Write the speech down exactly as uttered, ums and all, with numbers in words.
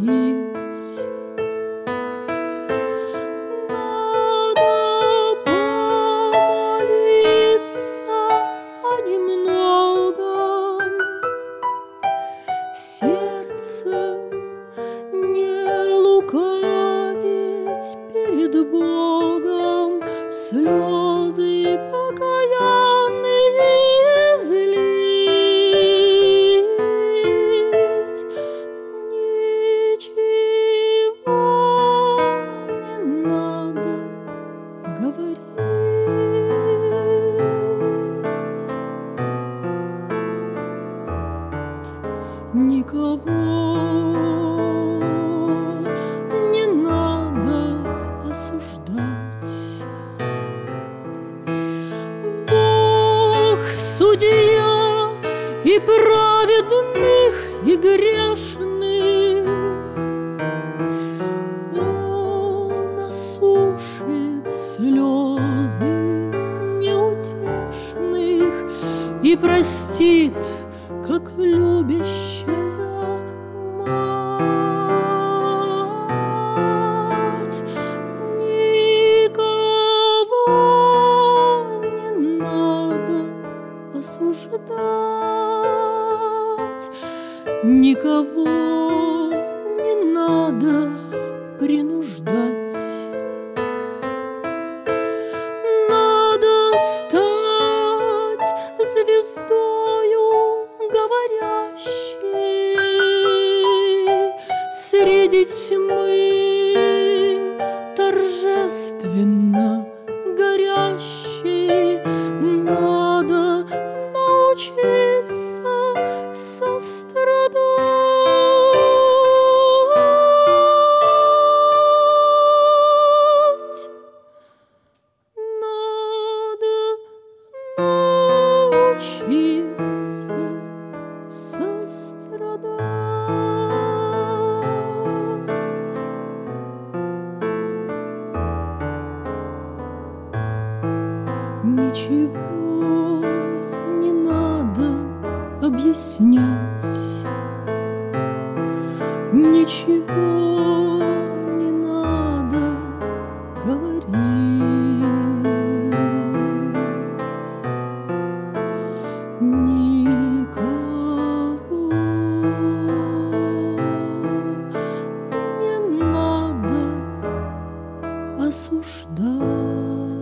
Надо помолиться немного, сердцем не лукавить перед Богом, слезы покаянные излить. Ничего не надо говорить, никого не надо осуждать. Бог судья и праведных, и грешных, Он осушит слезы неутешных и простит, как любящая мать. Никого не надо осуждать, никого не надо принуждать. Надо стать звездою говорящей среди тьмы, торжественно горящей. Надо научиться сострадать. Надо научиться сострадать. Ничего не надо объяснять, ничего не надо говорить, никого не надо осуждать.